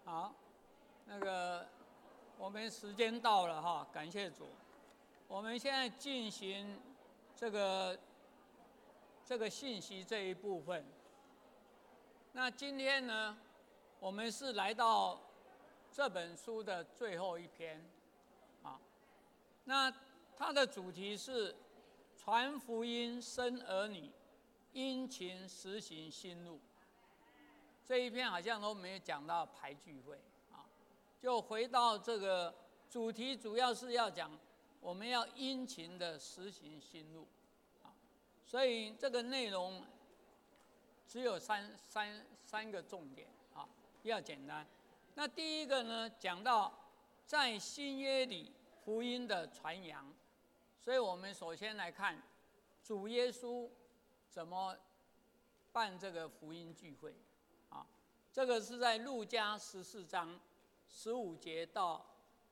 好，我们时间到了哈，感谢主。我们现在进行这个信息这一部分。那今天呢，我们是来到这本书的最后一篇，啊，那它的主题是传福音生儿女，殷勤实行新路。这一篇好像都没有讲到排聚会啊，就回到这个主题，主要是要讲我们要殷勤的实行新路啊，所以这个内容只有三个重点啊，比较简单。那第一个呢，讲到在新约里福音的传扬，所以我们首先来看主耶稣怎么办这个福音聚会。这个是在路加14章15节到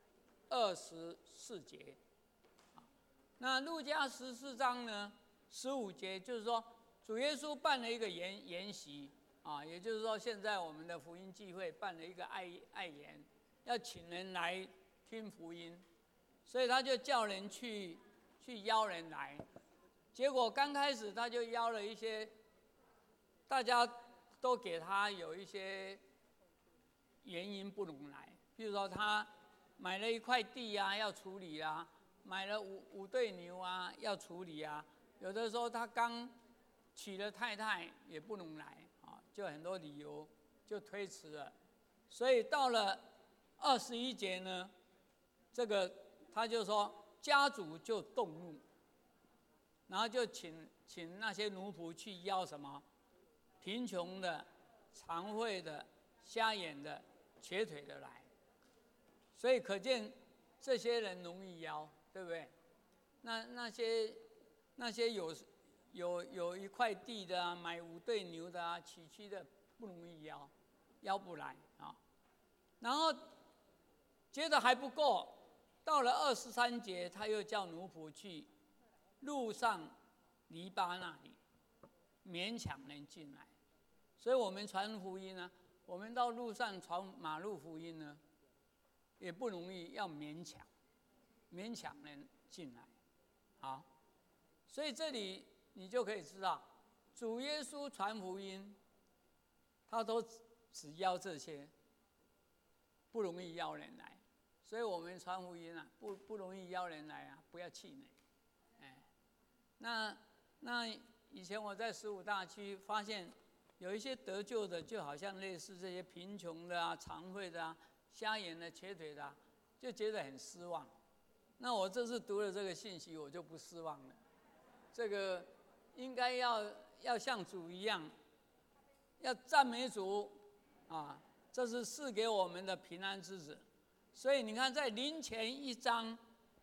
24节。那路加14章呢，15节就是说，主耶稣办了一个筵席啊，也就是说，现在我们的福音聚会办了一个爱筵，要请人来听福音，所以他就叫人去邀人来。结果刚开始他就邀了一些大家都给他有一些原因不能来，比如说他买了一块地啊要处理啊，买了五对牛啊要处理啊，有的时候他刚娶了太太也不能来啊，就很多理由就推迟了。所以到了21节呢，这个他就说家主就动怒，然后就请那些奴仆去邀什么贫穷的、残废的、瞎眼的、瘸腿的来，所以可见这些人容易邀，对不对？那些有一块地的啊，买5对牛的啊，崎岖的不容易邀不来啊。然后接着还不够，到了23节，他又叫奴仆去路上篱笆那里勉强人进来。所以我们传福音呢，我们到路上传马路福音呢，也不容易，要勉强人进来。好，所以这里你就可以知道，主耶稣传福音，他都只邀这些，不容易邀人来。所以我们传福音啊，不容易邀人来啊，不要气馁。那以前我在15大区发现，有一些得救的，就好像类似这些贫穷的啊、残废的啊、瞎眼的、瘸腿的啊，就觉得很失望。那我这次读了这个信息，我就不失望了。这个应该要像主一样，要赞美主啊！这是赐给我们的平安之子。所以你看，在林前1章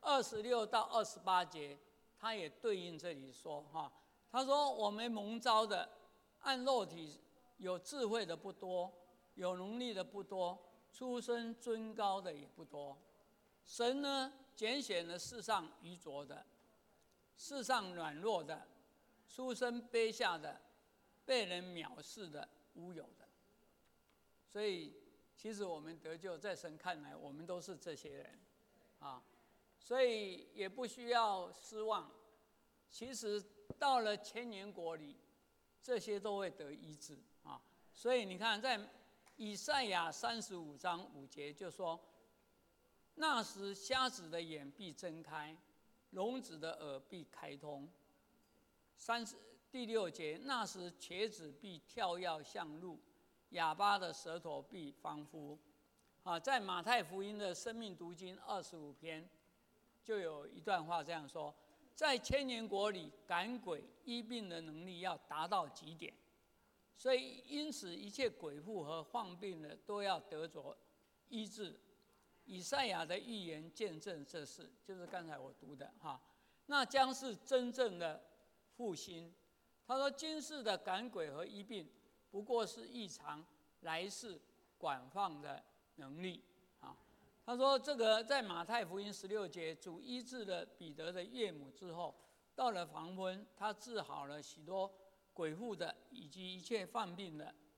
26到28节，他也对应这里说哈，他说我们蒙召的，按肉体有智慧的不多，有能力的不多，出身尊高的也不多。神呢，拣选了世上愚拙的，世上软弱的，出身卑下的，被人藐视的，无有的。所以其实我们得救，在神看来，我们都是这些人啊，所以也不需要失望。其实到了千年国里，这些都会得医治啊。所以你看，在以赛亚35章5节就说，那时瞎子的眼必睁开，聋子的耳必开通。第6节，那时瘸子必跳跃像鹿，哑巴的舌头必方夫。在马太福音的生命读经25篇，就有一段话这样说，在千年国里，赶鬼医病的能力要达到极点，所以因此一切鬼妇和患病的都要得着医治。以赛亚的预言见证这事，就是刚才我读的哈。那将是真正的复兴。他说，今世的赶鬼和医病，不过是异常来世广泛的能力啊。他说，这个在马太福音16节，主医治了彼得的岳母之后，到了黄昏，他治好了许多鬼妇的以及一切犯病的，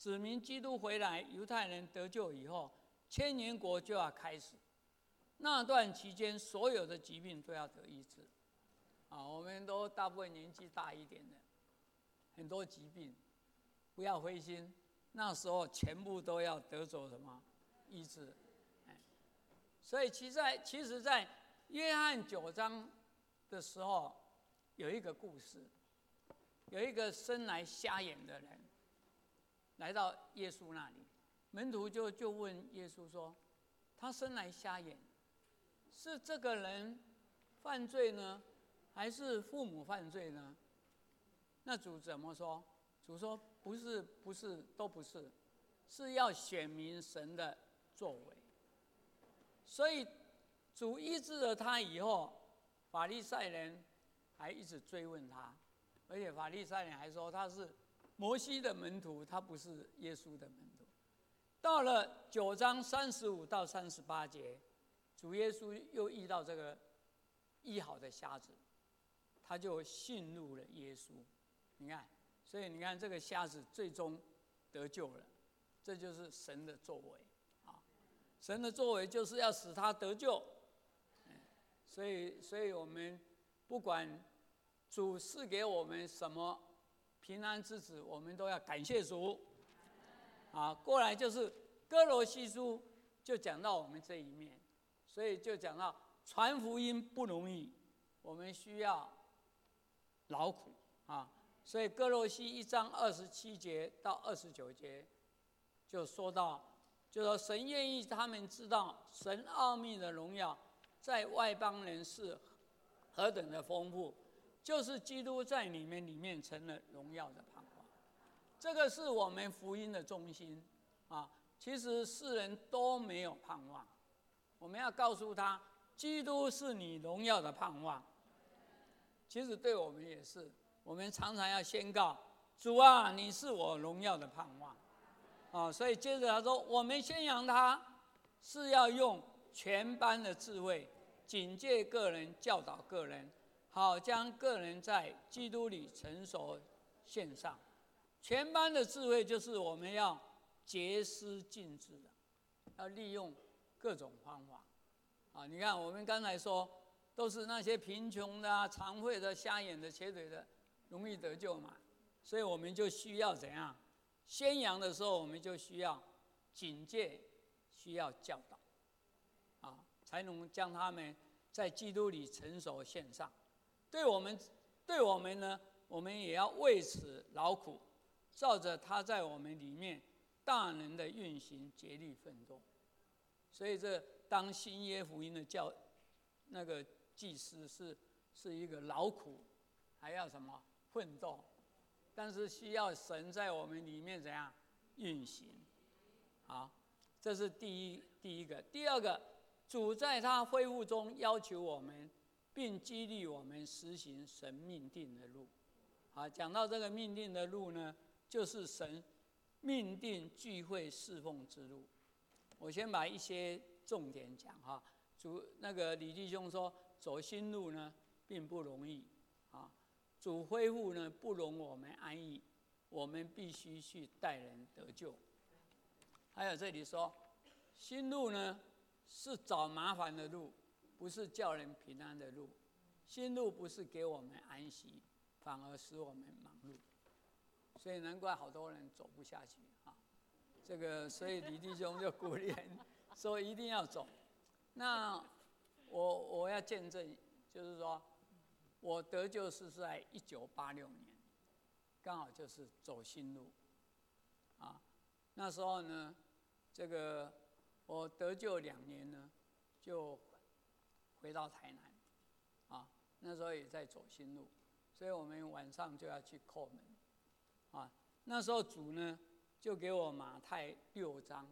指明基督回来，犹太人得救以后，千年国就要开始。那段期间，所有的疾病都要得医治。我们都大部分年纪大一点的，很多疾病，不要灰心，那时候全部都要得着什么医治。所以其实在约翰9章的时候，有一个故事，有一个生来瞎眼的人来到耶稣那里，门徒就问耶稣说：“他生来瞎眼，是这个人犯罪呢，还是父母犯罪呢？”那主怎么说？主说：“不是，都不是，是要显明神的作为。”所以主医治了他以后，法利赛人还一直追问他，而且法利赛人还说他是摩西的门徒，他不是耶稣的门徒。到了9章35到38节，主耶稣又遇到这个医好的瞎子，他就信入了耶稣。你看，所以你看这个瞎子最终得救了，这就是神的作为啊！神的作为就是要使他得救。所以我们不管主赐给我们什么平安之子，我们都要感谢主。过来就是哥罗西书就讲到我们这一面，所以就讲到传福音不容易，我们需要劳苦啊。所以哥罗西1章27节到29节就说到，就说神愿意他们知道神奥秘的荣耀在外邦人是何等的丰富，就是基督在你们里面成了荣耀的盼望。这个是我们福音的中心啊！其实世人都没有盼望，我们要告诉他，基督是你荣耀的盼望。其实对我们也是，我们常常要宣告：主啊，你是我荣耀的盼望。所以接着他说，我们宣扬他是要用全般的智慧，警戒个人，教导个人，好将个人在基督里成熟献上。全般的智慧就是我们要竭思尽智的，要利用各种方法。你看我们刚才说，都是那些贫穷的、残废的、瞎眼的、瘸腿的，容易得救嘛。所以我们就需要怎样？宣扬的时候，我们就需要警戒，需要教导，才能将他们在基督里成熟献上。对我们呢，我们也要为此劳苦，照着他在我们里面大能的运行竭力奋斗。所以这当新约福音的那个祭司是一个劳苦，还要什么奋斗，但是需要神在我们里面怎样运行。好，这是第一个。第二个，主在他恢复中要求我们，并激励我们实行神命定的路。讲到这个命定的路呢，就是神命定聚会侍奉之路。我先把一些重点讲哈。那个李弟兄说，走新路呢并不容易主恢复呢不容我们安逸，我们必须去带人得救。还有这里说，新路呢是找麻烦的路，不是叫人平安的路。新路不是给我们安息，反而使我们忙碌。所以难怪好多人走不下去这个，所以李弟兄就鼓励人说一定要走。那我要见证，就是说我得救是在1986年，刚好就是走新路那时候呢，这个我得救2年呢，就回到台南那时候也在走新路，所以我们晚上就要去叩门那时候主呢就给我马太6章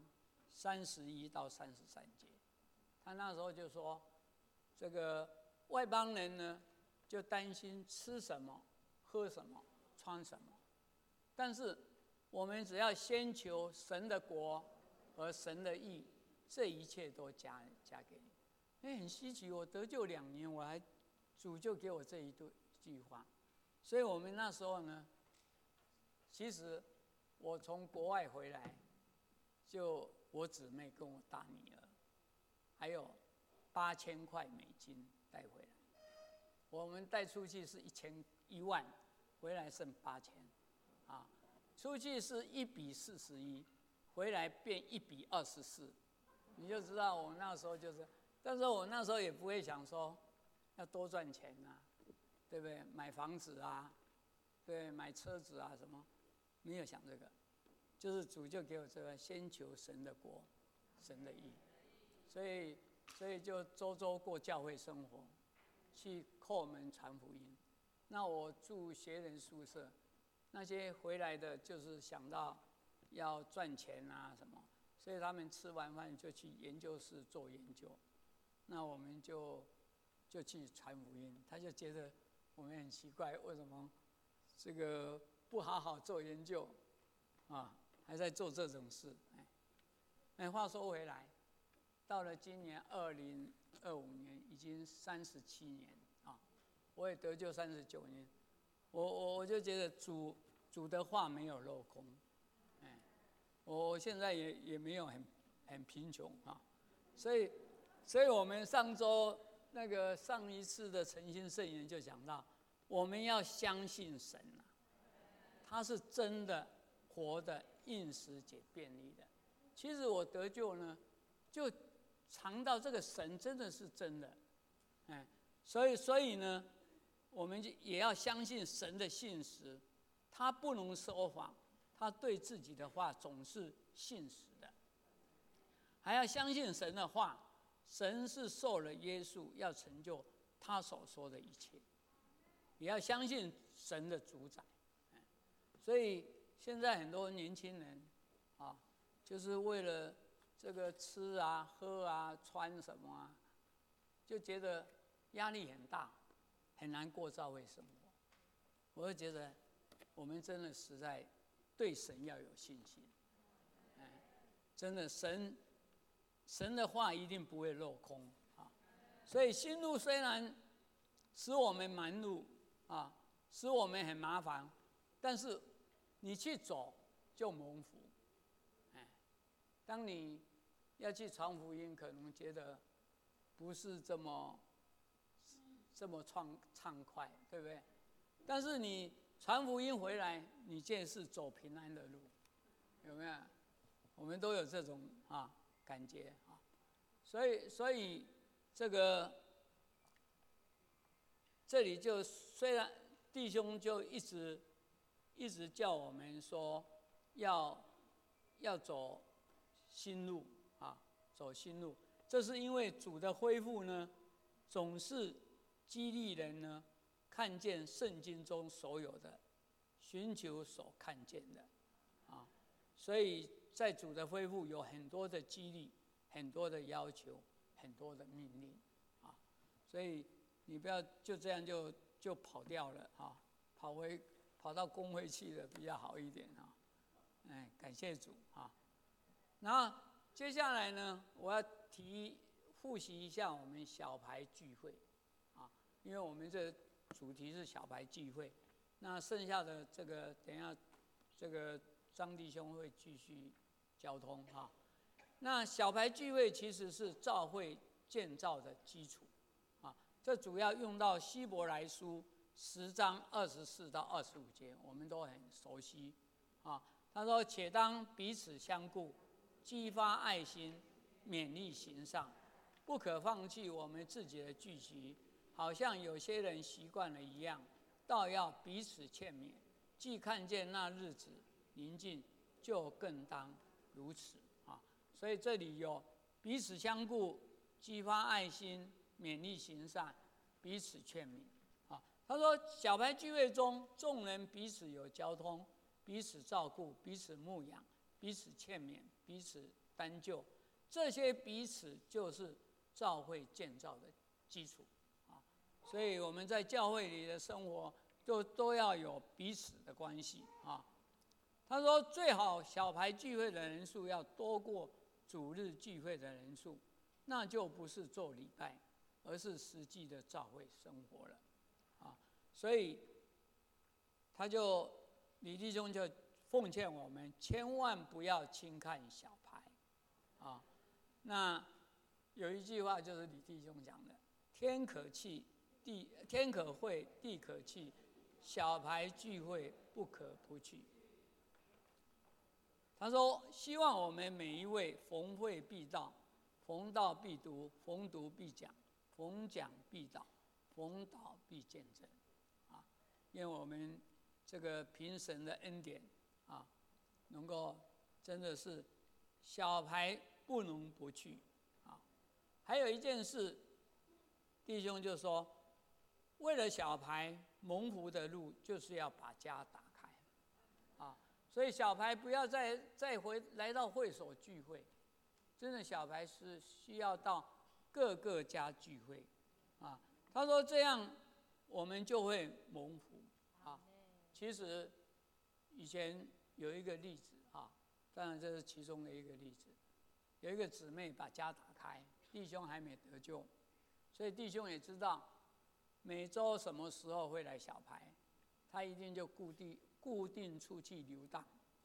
31到33节，他那时候就说，这个外邦人呢就担心吃什么、喝什么、穿什么，但是我们只要先求神的国和神的义，这一切都加给你。很稀奇，我得救2年，主就给我这一句话。所以我们那时候呢，其实我从国外回来，就我姊妹跟我大女儿，还有8000块美金带回来。我们带出去是1万，回来剩8000，啊，出去是1:41，回来变1:24，你就知道我那时候就是，但是我那时候也不会想说要多赚钱啊，对不对？买房子啊，对，买车子啊什么，没有想这个，就是主就给我这个先求神的国，神的义，所以就周周过教会生活，去叩门传福音。那我住学人宿舍，那些回来的就是想到要赚钱啊什么，所以他们吃完饭就去研究室做研究，那我们就去传福音。他就觉得我们很奇怪，为什么这个不好好做研究啊，还在做这种事？话说回来，到了今年2025年，已经37年啊，我也得救39年，我就觉得主的话没有落空，我现在也没有很贫穷啊，所以我们上周那个上一次的诚心圣言就讲到，我们要相信神啊，他是真的活的，应时且便利的。其实我得救呢，就尝到这个神真的是真的，所以呢，我们也要相信神的信实，他不能说谎，他对自己的话总是信实的。还要相信神的话，神是受了耶稣要成就他所说的一切，也要相信神的主宰。所以现在很多年轻人啊，就是为了这个吃啊、喝啊、穿什么啊，就觉得压力很大，很难过教会生活。我就觉得我们真的实在对神要有信心，真的神的话一定不会落空啊。所以心路虽然使我们忙碌啊，使我们很麻烦，但是你去走就蒙福。当你要去传福音，可能觉得不是这么畅快，对不对？但是你传福音回来，你这是走平安的路，有没有？我们都有这种感觉啊。所以这里就虽然弟兄就一直叫我们说要走新路啊，走新路。这是因为主的恢复呢，总是激励人呢看见圣经中所有的，寻求所看见的啊。所以在主的恢复有很多的激励，很多的要求，很多的命令啊。所以你不要就这样就跑掉了啊，跑到公会去了比较好一点啊。感谢主啊。然后接下来呢，我要复习一下我们小牌聚会啊，因为我们这主题是小牌聚会，那剩下的这个等一下这个张弟兄会继续交通哈。那小牌聚会其实是教会建造的基础啊，这主要用到希伯来书10章24到25节，我们都很熟悉啊。他说：“且当彼此相顾，激发爱心，勉励行上，不可放弃我们自己的聚集，好像有些人习惯了一样，倒要彼此劝勉。既看见那日子临近，就更当如此啊。”所以这里有彼此相顾、激发爱心、勉励行善、彼此劝勉啊。他说，小牌聚会中，众人彼此有交通，彼此照顾，彼此牧养，彼此劝勉，彼此担救，这些彼此就是教会建造的基础啊。所以我们在教会里的生活都要有彼此的关系啊。他说，最好小牌聚会的人数要多过主日聚会的人数，那就不是做礼拜，而是实际的教会生活了啊。所以李弟兄就奉劝我们千万不要轻看小牌，啊，那有一句话就是李弟兄讲的：天可会，地可弃，小牌聚会不可不去。他说，希望我们每一位逢会必到，逢到必读，逢读必讲，逢讲必导，逢导必见证，啊，愿我们这个凭神的恩典啊，能够真的是小牌不能不去啊。还有一件事，弟兄就说，为了小牌蒙福的路，就是要把家打开啊。所以小牌不要再来到会所聚会，真的小牌是需要到各个家聚会啊。他说这样我们就会蒙福啊。其实以前有一个例子啊，当然这是其中的一个例子。有一个姊妹把家打开，弟兄还没得救，所以弟兄也知道每周什么时候会来小牌，他一定就固定出去游荡。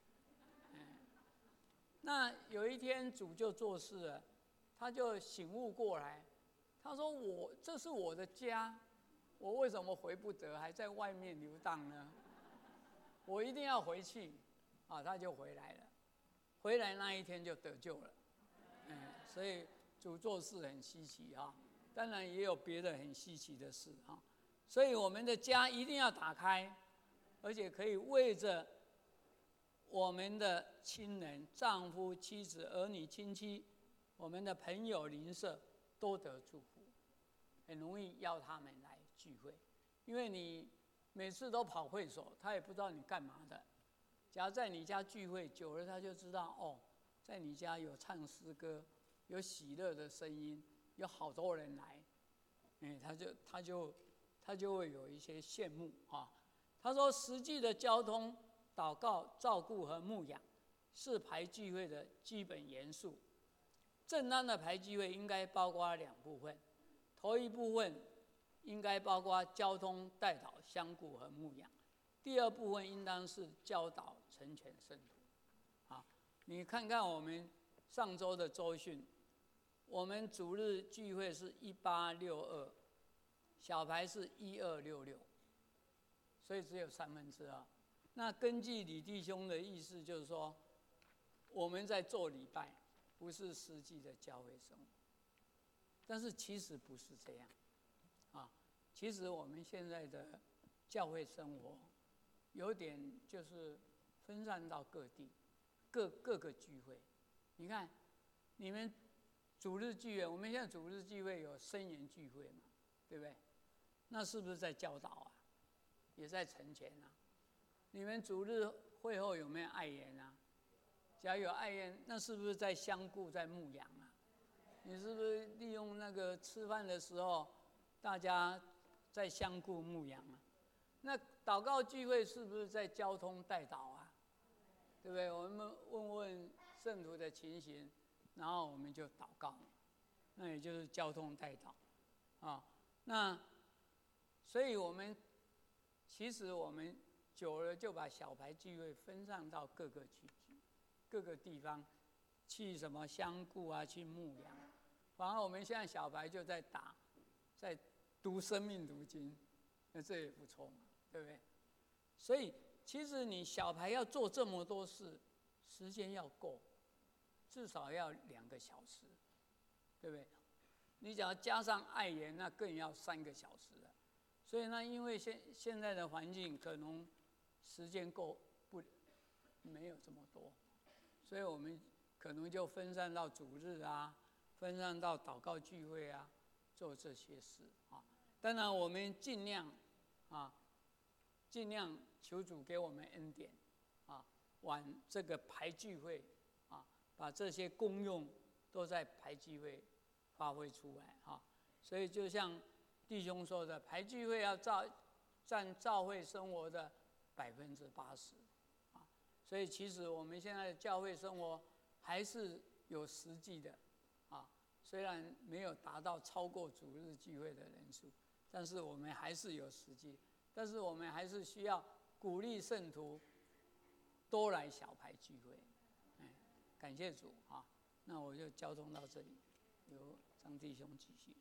那有一天主就做事了，他就醒悟过来，他说这是我的家，我为什么回不得，还在外面游荡呢？我一定要回去啊！他就回来了，回来那一天就得救了。所以主做事很稀奇啊，当然也有别的很稀奇的事啊。所以我们的家一定要打开，而且可以为着我们的亲人、丈夫、妻子、儿女、亲戚，我们的朋友、邻舍都得祝福，很容易邀他们来聚会。因为你每次都跑会所，他也不知道你干嘛的。假如在你家聚会久了，他就知道哦，在你家有唱诗歌，有喜乐的声音，有好多人来，他就会有一些羡慕啊。他说，实际的交通、祷告、照顾和牧养是排聚会的基本元素。正当的排聚会应该包括两部分，头一部分应该包括交通、代祷、相顾和牧养；第二部分应当是教导、成全圣徒。啊，你看看我们上周的周训，我们主日聚会是1862，小牌是1266，所以只有2/3。那根据李弟兄的意思，就是说我们在做礼拜，不是实际的教会生活。但是其实不是这样啊，其实我们现在的教会生活有点就是分散到各地，各个聚会。你看，你们主日聚会，我们现在主日聚会有圣言聚会嘛，对不对？那是不是在教导啊？也在成全啊？你们主日会后有没有爱言啊？假如有爱言，那是不是在相顾，在牧养啊？你是不是利用那个吃饭的时候，大家在相顾牧养啊？那祷告聚会是不是在交通代祷啊？对不对？我们问问圣徒的情形，然后我们就祷告，那也就是交通代祷啊。那所以其实我们久了就把小牌聚会分散到各个地方，去什么相顾啊，去牧养。反而我们现在小牌就在读生命读经，那这也不错嘛，对不对？所以其实你小牌要做这么多事，时间要够，至少要2个小时，对不对？你只要加上爱言，那更要3个小时了。所以呢，因为现在的环境可能时间没有这么多，所以我们可能就分散到主日啊，分散到祷告聚会啊，做这些事啊。当然，我们尽量求主给我们恩典啊，往这个排聚会啊，把这些功用都在排聚会发挥出来啊。所以就像弟兄说的，排聚会要占教会生活的80%啊。所以其实我们现在的教会生活还是有实际的啊，虽然没有达到超过主日聚会的人数，但是我们还是有实际。但是我们还是需要鼓励圣徒多来小牌聚会。感谢主啊！那我就交通到这里，由张弟兄继续。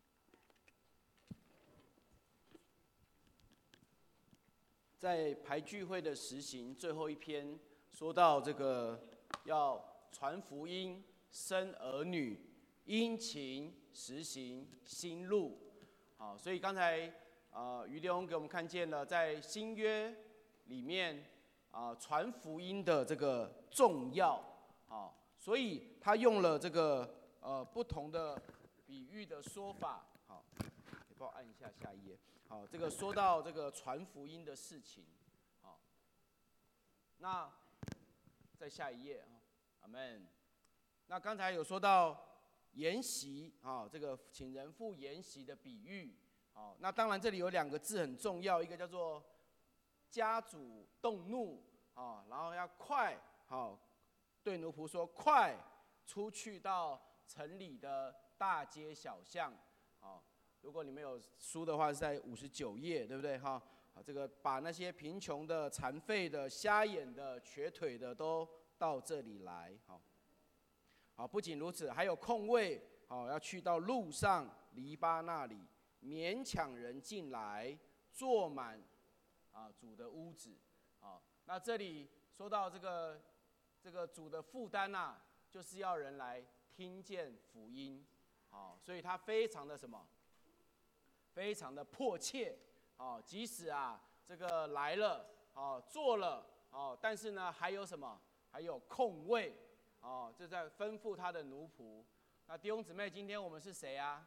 在牌聚会的实行最后一篇，说到这个要传福音、生儿女、殷勤实行新路。好，所以刚才于弟兄给我们看见了，在新约里面传福音的这个重要。好，所以他用了这个不同的比喻的说法。好，你帮我按一下下一页。好，这个说到这个传福音的事情。好，那在下一页啊，阿们。那刚才有说到筵席啊，这个请人赴筵席的比喻。好，那当然这里有2个字很重要，一个叫做家主动怒啊，然后要快。好，对奴仆说快出去到城里的大街小巷。好，如果你们有书的话，是在59页，对不对？哈，这个把那些贫穷的、残废的、瞎眼的、瘸腿的都到这里来。好，不仅如此，还有空位，好，要去到路上篱笆那里，勉强人进来，坐满主的屋子。好，那这里说到这个主的负担啊，就是要人来听见福音。好，所以他非常的什么？非常的迫切。好，即使这个来了，做了，但是呢还有什么？还有空位。就在吩咐他的奴仆。那弟兄姊妹，今天我们是谁啊？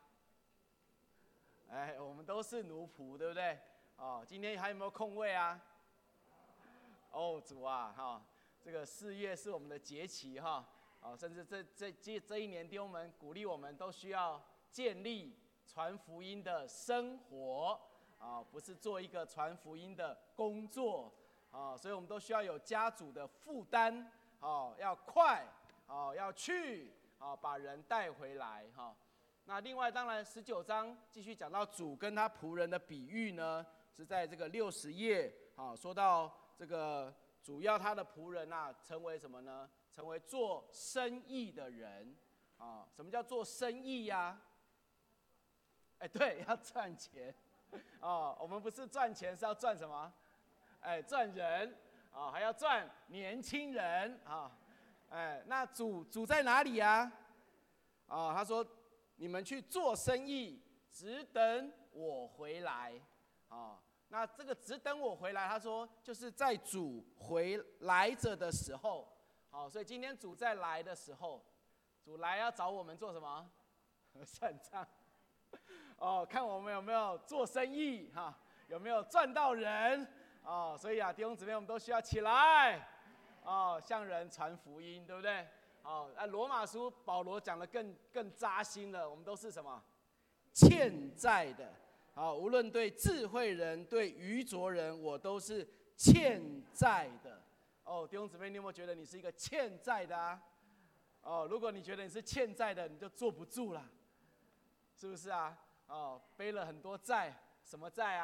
我们都是奴仆，对不对？今天还有没有空位啊？主啊，这个4月是我们的节期哈，甚至这一年弟兄们鼓励我们都需要建立传福音的生活不是做一个传福音的工作所以我们都需要有家主的负担要快要去把人带回来那另外当然19章继续讲到主跟他仆人的比喻呢，是在这个60页说到这个主要他的仆人成为什么呢？成为做生意的人什么叫做生意呀？对，要赚钱我们不是赚钱，是要赚什么？赚人还要赚年轻人那主在哪里呀？他说你们去做生意，只等我回来那这个只等我回来，他说就是在主回来着的时候所以今天主在来的时候，主来要找我们做什么？算账看我们有没有做生意有没有赚到人所以弟兄姊妹，我们都需要起来向人传福音，对不对？罗马书保罗讲的更扎心了，我们都是什么？欠债的无论对智慧人对愚拙人，我都是欠债的弟兄姊妹，你有没有觉得你是一个欠债的如果你觉得你是欠债的，你就坐不住了，是不是背了很多债，什么债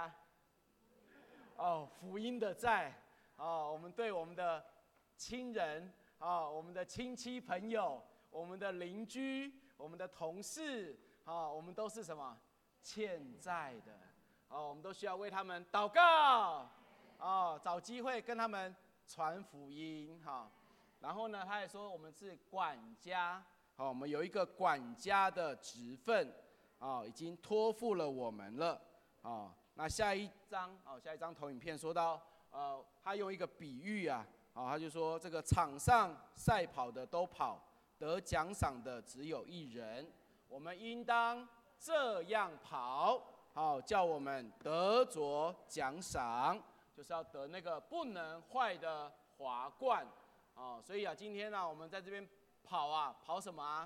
福音的债我们对我们的亲人我们的亲戚朋友，我们的邻居，我们的同事我们都是什么？欠债的我们都需要为他们祷告找机会跟他们传福音然后呢，他也说我们是管家我们有一个管家的职分已经托付了我们了那下一张投影片说到他用一个比喻他就说这个场上赛跑的都跑，得奖赏的只有一人，我们应当这样跑叫我们得着奖赏，就是要得那个不能坏的华冠所以今天我们在这边跑什么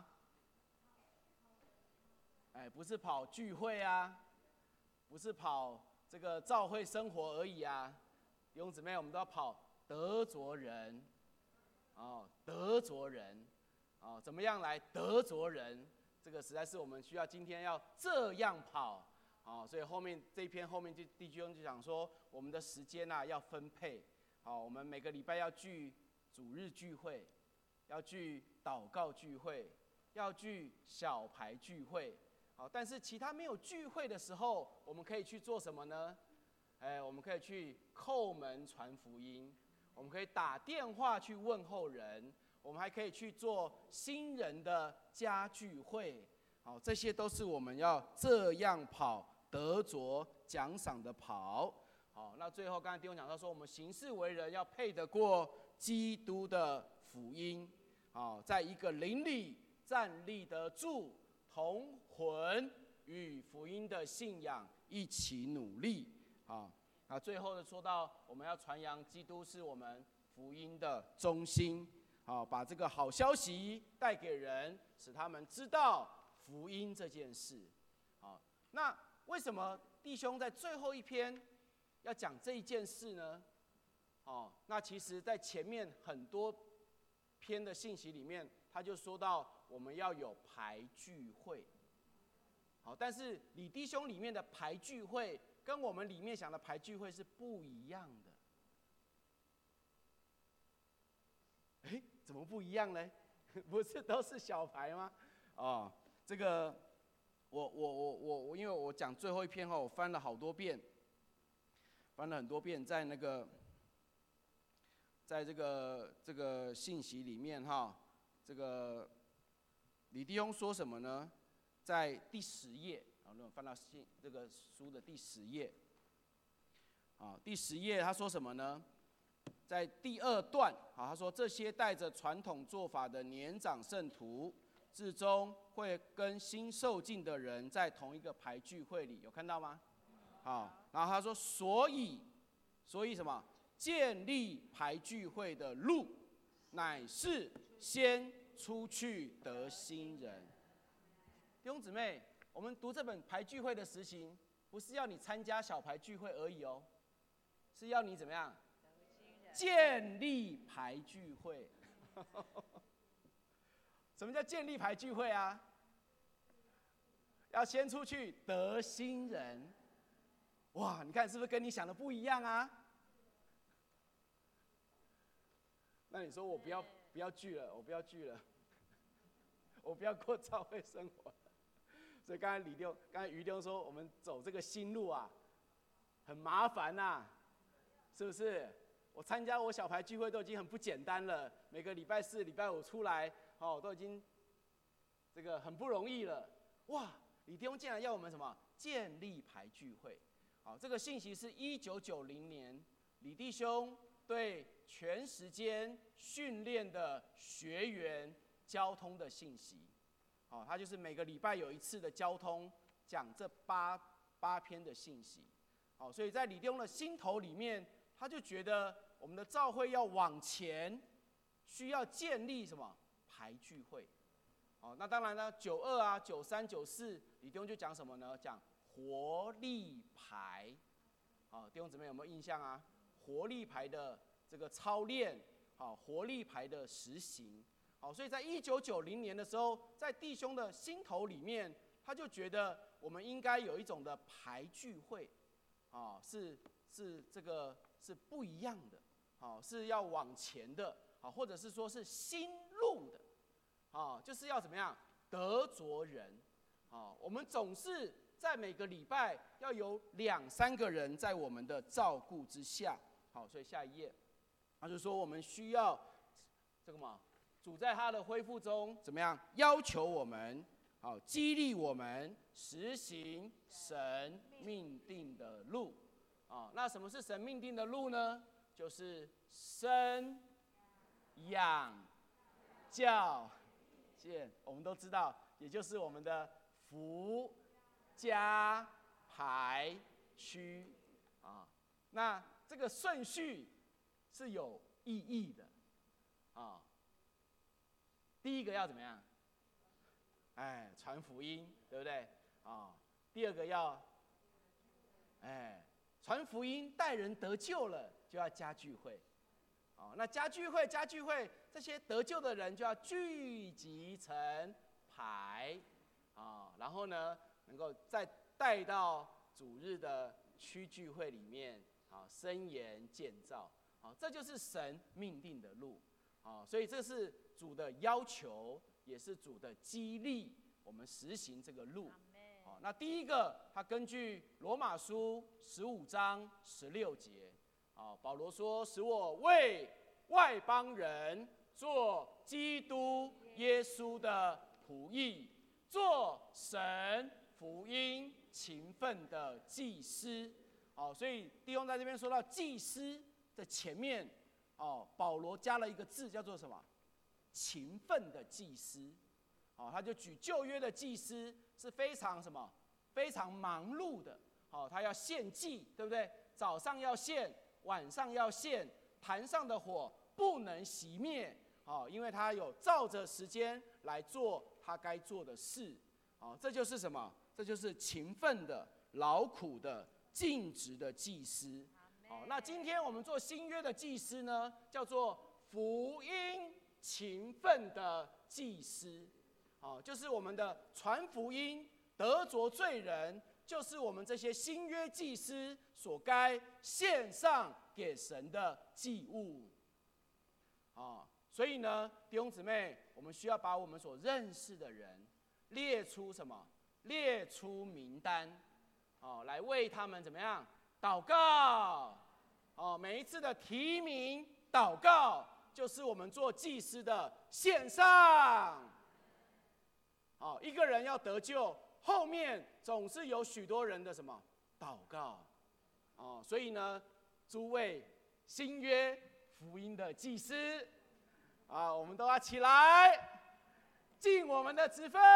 不是跑聚会不是跑这个教会生活而已弟兄姊妹，我们都要跑得着人得着人怎么样来得着人？这个实在是我们需要今天要这样跑所以后面这一篇后面弟兄就讲说，我们的时间要分配我们每个礼拜要聚主日聚会，要聚祷告聚会，要聚小牌聚会。好，但是其他没有聚会的时候，我们可以去做什么呢？我们可以去叩门传福音，我们可以打电话去问候人，我们还可以去做新人的家聚会。好，这些都是我们要这样跑，得着奖赏的跑。好，那最后刚才弟兄讲到说，我们行事为人要配得过基督的福音。好，在一个灵里站立得住，同魂与福音的信仰一起努力。好，那最后的说到，我们要传扬基督是我们福音的中心。好，把这个好消息带给人，使他们知道福音这件事。好，那为什么弟兄在最后一篇要讲这一件事呢？那其实在前面很多篇的信息里面，他就说到我们要有排聚会。好，但是李弟兄里面的排聚会跟我们里面想的排聚会是不一样的。怎么不一样呢？不是都是小牌吗？这个我因为我讲最后一篇我翻了好多遍，翻了很多遍，在那个在这个信息里面这个李弟兄说什么呢？在第10页，翻到这个书的第10页，第10页他说什么呢？在第2段，他说这些带着传统做法的年长圣徒，至终会跟新受浸的人在同一个排聚会里，有看到吗？然后他说，所以什么？建立排聚会的路，乃是先出去得新人。弟兄姊妹，我们读这本排聚会的实行，不是要你参加小排聚会而已哦，是要你怎么样？建立排聚会。什么叫建立排聚会啊？要先出去得新人。哇，你看是不是跟你想的不一样啊？那你说我不要聚了，我不要聚了，我不要过教会生活。所以刚才于弟兄说，我们走这个新路啊，很麻烦啊，是不是？我参加我小牌聚会都已经很不简单了，每个礼拜4、礼拜5出来，都已经这个很不容易了。哇，李弟兄竟然要我们什么建立排聚会？这个信息是1990年李弟兄对全时间训练的学员交通的信息。他就是每个礼拜有1次的交通，讲这8篇的信息。所以在李弟兄的心头里面，他就觉得我们的教会要往前，需要建立什么排聚会。那当然呢，92啊、93、94，李弟兄就讲什么呢？讲活力排。弟兄姊妹有没有印象啊？活力排的这个操练，活力排的实行。所以在1990年的时候，在弟兄的心头里面，他就觉得我们应该有一种的排聚会，是这个是不一样的，是要往前的，或者是说是新路的，就是要怎么样得着人。我们总是在每个礼拜要有2、3个人在我们的照顾之下。所以下一页，他就说我们需要这个嘛。主在他的恢复中怎么样？要求我们，激励我们实行神命定的路。那什么是神命定的路呢？就是生、养、教、建，我们都知道，也就是我们的福、家、排、区。那这个顺序是有意义的。第一个要怎么样？传福音，对不对？第2个要，传福音带人得救了，就要家聚会。那家聚会，这些得救的人就要聚集成排，然后呢，能够再带到主日的区聚会里面，伸延建造。这就是神命定的路。 所以这是主的要求，也是主的激励，我们实行这个路。那第一个，他根据罗马书15章16节，保罗说：“使我为外邦人做基督耶稣的仆役，做神福音勤奋的祭司。”所以弟兄在这边说到祭司的前面，保罗加了一个字，叫做什么？勤奋的祭司。他就举旧约的祭司是非常什么？非常忙碌的。他要献祭，对不对？早上要献，晚上要献，坛上的火不能熄灭，因为他有照着时间来做他该做的事。这就是什么？这就是勤奋的、劳苦的、尽职的祭司。那今天我们做新约的祭司呢，叫做福音勤奋的祭司。就是我们的传福音、得着罪人，就是我们这些新约祭司所该献上给神的祭物。所以呢，弟兄姊妹，我们需要把我们所认识的人列出什么？列出名单，来为他们怎么样祷告？每一次的提名祷告，就是我们做祭司的献上。一个人要得救，后面总是有许多人的什么祷告。所以呢，诸位新约福音的祭司，我们都要起来尽我们的职分。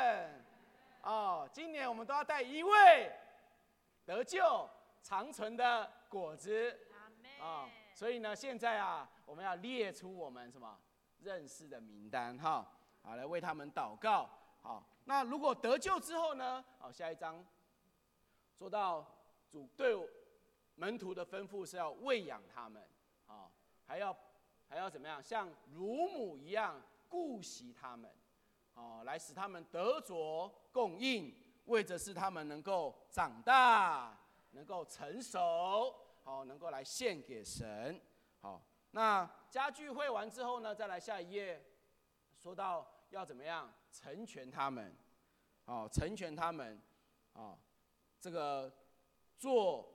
今年我们都要带一位得救长存的果子。所以呢，现在我们要列出我们什么认识的名单，来为他们祷告。那如果得救之后呢？下一章说到主对门徒的吩咐是要喂养他们，还要怎么样？像乳母一样顾惜他们，来使他们得着供应，为着是他们能够长大，能够成熟，能够来献给神。那家聚会完之后呢，再来下一页，说到要怎么样成全他们，成全他们，这个做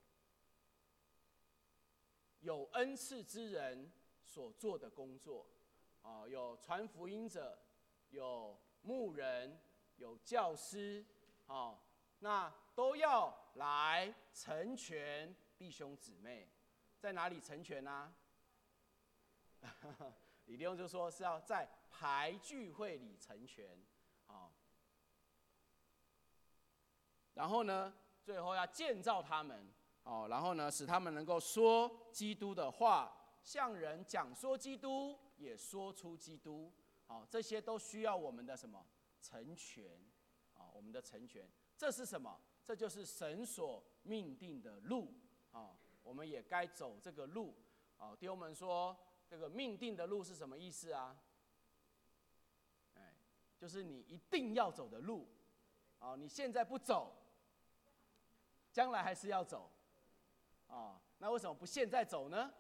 有恩赐之人所做的工作，有传福音者，有牧人，有教师，那都要来成全弟兄姊妹。在哪里成全呢？李弟兄就说是要在排聚会里成全，然后呢，最后要建造他们，然后呢，使他们能够说基督的话，向人讲说基督，也说出基督，这些都需要我们的什么成全，我们的成全，这是什么？这就是神所命定的路，我们也该走这个路。弟兄们说，这个命定的路是什么意思啊？就是你一定要走的路，你现在不走，将来还是要走，那为什么不现在走呢？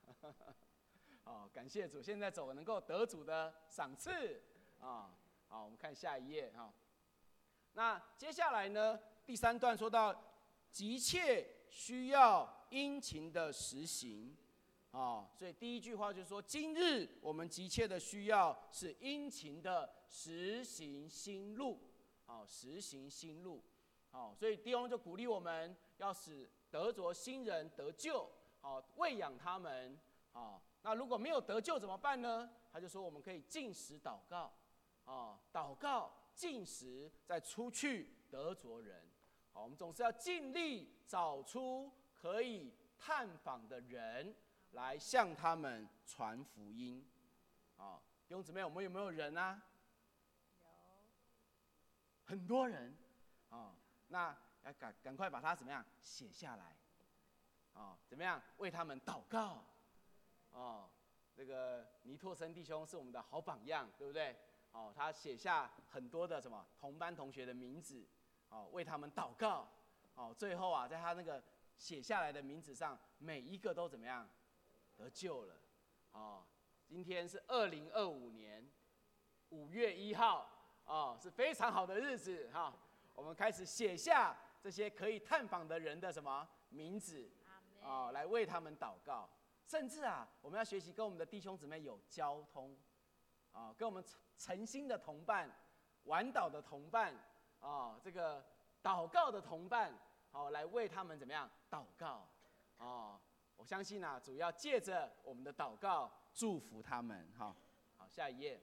感谢主，现在走能够得主的赏赐，好，我们看下一页，那接下来呢，第3段说到急切需要殷勤的实行。所以第一句话就是说，今日我们急切的需要是殷勤的实行新路，实行新路，所以弟兄就鼓励我们要使得着新人得救，喂养他们，那如果没有得救怎么办呢？他就说我们可以禁食祷告，祷告禁食再出去得着人，我们总是要尽力找出可以探访的人，来向他们传福音。弟兄姊妹，我们有没有人啊？ 有， 很多人，那要赶快把它怎么样写下来，怎么样为他们祷告，这个尼托森弟兄是我们的好榜样，对不对？他写下很多的什么同班同学的名字，为他们祷告，最后在他那个写下来的名字上，每一个都怎么样得救了， 今天是2025年5月1号，是非常好的日子哈。我们开始写下这些可以探访的人的什么名字，来为他们祷告。甚至我们要学习跟我们的弟兄姊妹有交通，跟我们诚心的同伴、晚祷的同伴，这个祷告的同伴，来为他们怎么样祷告，我相信主要借着我们的祷告祝福他们，好，下一页，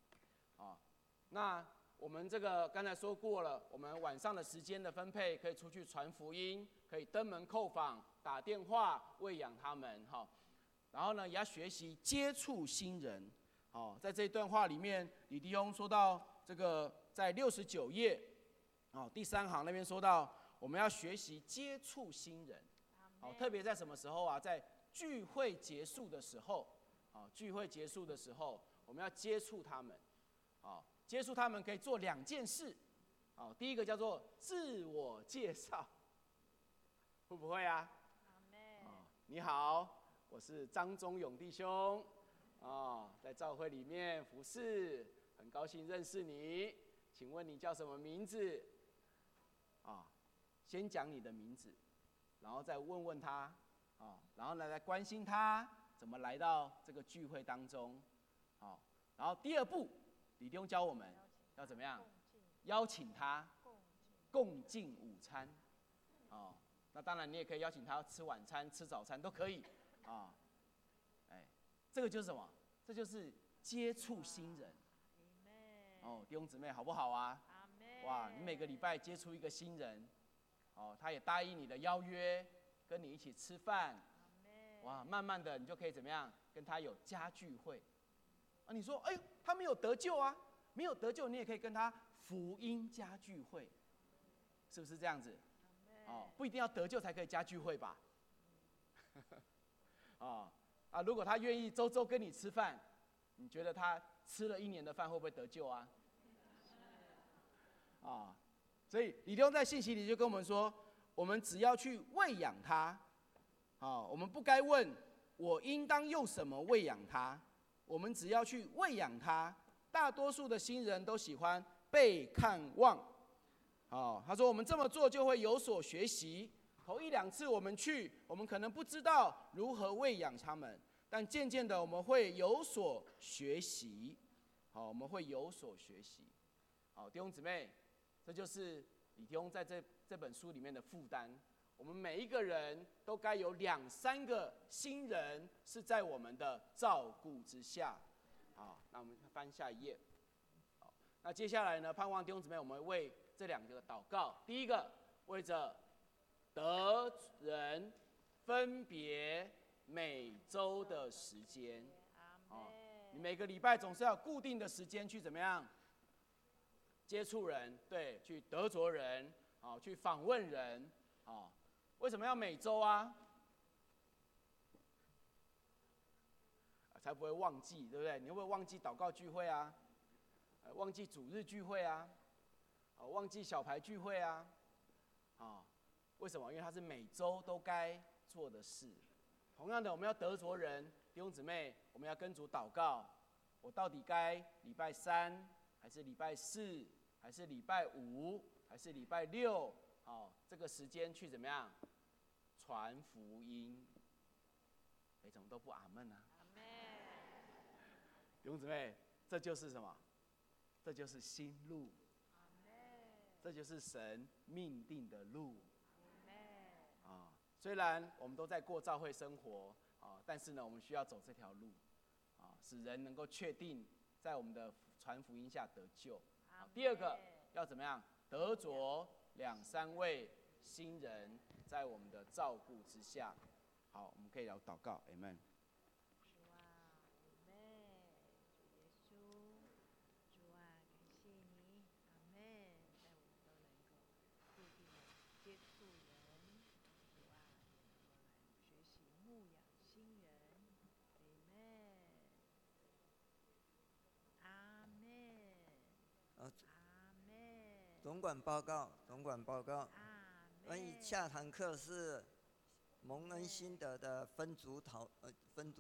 那我们这个刚才说过了，我们晚上的时间的分配可以出去传福音，可以登门叩访、打电话喂养他们，然后呢，也要学习接触新人。在这一段话里面，李弟兄说到这个在69页，第3行那边说到，我们要学习接触新人。特别在什么时候在聚会结束的时候，聚会结束的时候，我们要接触他们。接触他们可以做2件事。第一个叫做自我介绍，会不会啊？你好，我是张忠勇弟兄，在教会里面服侍，很高兴认识你，请问你叫什么名字？先讲你的名字，然后再问问他，然后呢再关心他怎么来到这个聚会当中，然后第2步，李弟兄教我们要怎么样邀请他共进午餐，那当然你也可以邀请他吃晚餐、吃早餐都可以，这个就是什么？这就是接触新人。弟兄姊妹好不好啊？哇，你每个礼拜接触一个新人，他也答应你的邀约，跟你一起吃饭，哇，慢慢的你就可以怎么样跟他有家聚会。你说，哎呦，他没有得救啊，没有得救，你也可以跟他福音家聚会，是不是这样子？不一定要得救才可以家聚会吧？如果他愿意周周跟你吃饭，你觉得他吃了1年的饭会不会得救啊？所以李弟兄在信息里就跟我们说，我们只要去喂养他，我们不该问我应当用什么喂养他，我们只要去喂养他。大多数的新人都喜欢被看望，他说我们这么做就会有所学习。头1、2次我们去，我们可能不知道如何喂养他们，但渐渐的我们会有所学习，我们会有所学习。弟兄姊妹，这就是李弟兄在这本书里面的负担。我们每一个人都该有2、3个新人是在我们的照顾之下。那我们翻下一页。那接下来呢，盼望弟兄姊妹，我们为这2个祷告。第一个，为着得人分别每周的时间。你每个礼拜总是要固定的时间去怎么样接触人，对，去得着人，去访问人，为什么要每周啊？才不会忘记，对不对？你会不会忘记祷告聚会啊？忘记主日聚会啊？忘记小牌聚会啊？为什么？因为它是每周都该做的事。同样的，我们要得着人，弟兄姊妹，我们要跟主祷告，我到底该礼拜3，还是礼拜4，还是礼拜5，还是礼拜6？这个时间去怎么样传福音？怎么都不阿们啊？弟兄姊妹，这就是什么？这就是新路，这就是神命定的路。虽然我们都在过教会生活，但是呢，我们需要走这条路，使人能够确定在我们的传福音下得救。第2个，要怎么样得着2、3位新人在我们的照顾之下。好，我们可以来祷告 ，Amen。 总管报告，关于下堂课是蒙恩心得的分组